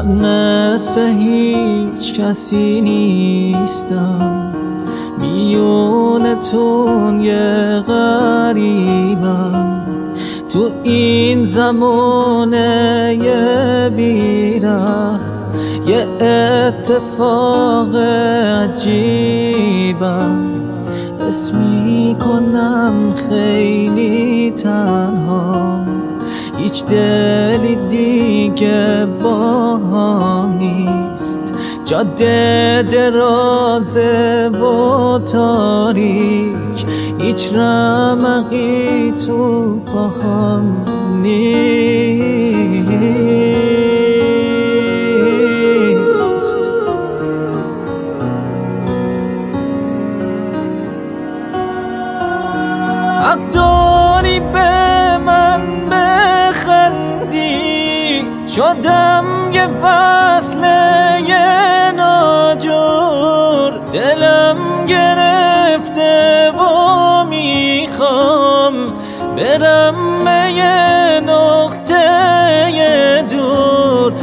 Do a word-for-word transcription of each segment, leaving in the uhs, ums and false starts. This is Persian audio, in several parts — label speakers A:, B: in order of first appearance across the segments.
A: من مثل هیچ کسی نیستم، میونتون یه غریبم، تو این زمانه یه بیره یه اتفاق عجیبم، حس میکنم خیلی تنها، هیچ دلی دیگه با هم نیست، جاده درازه و تاریک، هیچ رمقی تو با هم نیست. حق داری به من بخندی، شدم یه فصل یه ناجور، دلم گرفته و میخوام برم به یه نقطه دور،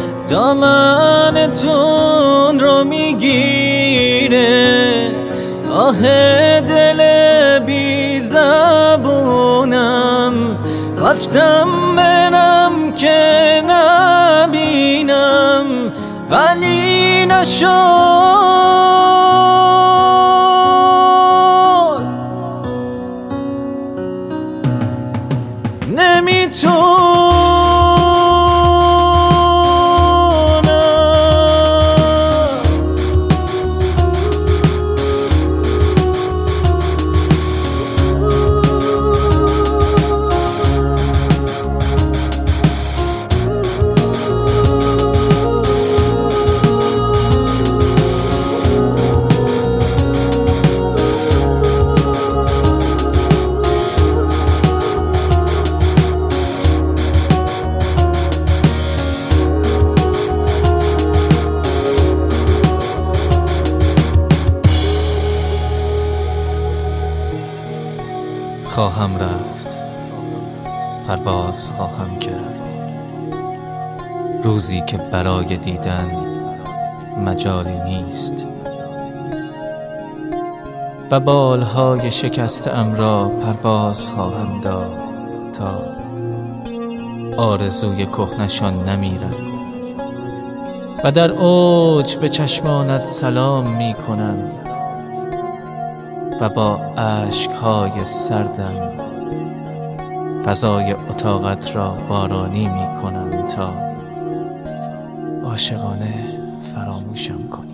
A: دامنتون رو میگیره آه دل بی زبونم، خواستم برم که نبینم ولی نشد، نمیتونم.
B: خواهم رفت، پرواز خواهم کرد، روزی که برای دیدن مجالی نیست، و بالهای شکسته ام را پرواز خواهم داد تا آرزوی کهنشان نمیرد، و در اوج به چشمانت سلام می کنم و با اشک‌های سردم فضای اتاقت را بارانی می کنم تا عاشقانه فراموشم کنی.